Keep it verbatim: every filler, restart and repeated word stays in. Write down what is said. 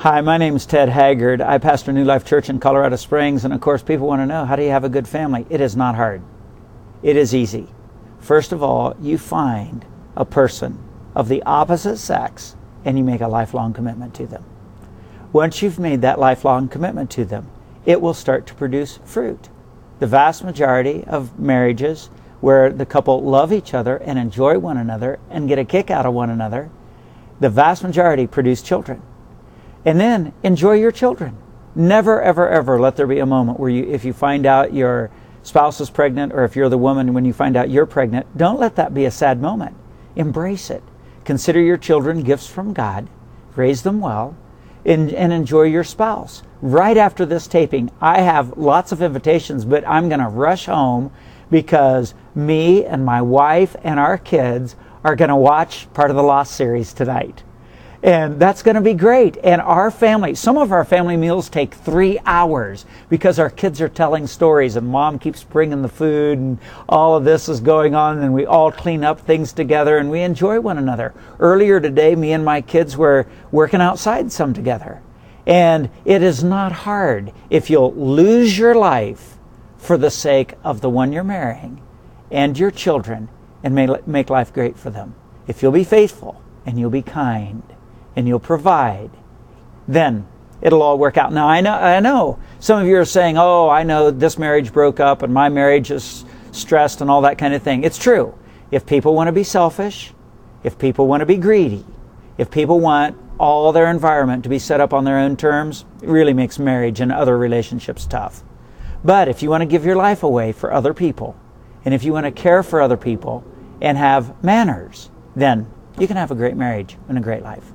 Hi, my name is Ted Haggard. I pastor New Life Church in Colorado Springs, and of course people want to know, how do you have a good family? It is not hard. It is easy. First of all, you find a person of the opposite sex and you make a lifelong commitment to them. Once you've made that lifelong commitment to them, it will start to produce fruit. The vast majority of marriages where the couple love each other and enjoy one another and get a kick out of one another, the vast majority produce children. And then enjoy your children. Never, ever, ever let there be a moment where you, if you find out your spouse is pregnant, or if you're the woman when you find out you're pregnant, don't let that be a sad moment. Embrace it. Consider your children gifts from God. Raise them well. And, and enjoy your spouse. Right after this taping, I have lots of invitations, but I'm going to rush home because me and my wife and our kids are going to watch part of the Lost series tonight. And that's going to be great. And our family, some of our family meals take three hours because our kids are telling stories and mom keeps bringing the food and all of this is going on, and we all clean up things together and we enjoy one another. Earlier today, me and my kids were working outside some together. And it is not hard if you'll lose your life for the sake of the one you're marrying and your children and make life great for them. If you'll be faithful and you'll be kind and you'll provide, then it'll all work out. Now, I know, I know some of you are saying, oh, I know this marriage broke up and my marriage is stressed and all that kind of thing. It's true. If people want to be selfish, if people want to be greedy, if people want all their environment to be set up on their own terms, it really makes marriage and other relationships tough. But if you want to give your life away for other people, and if you want to care for other people and have manners, then you can have a great marriage and a great life.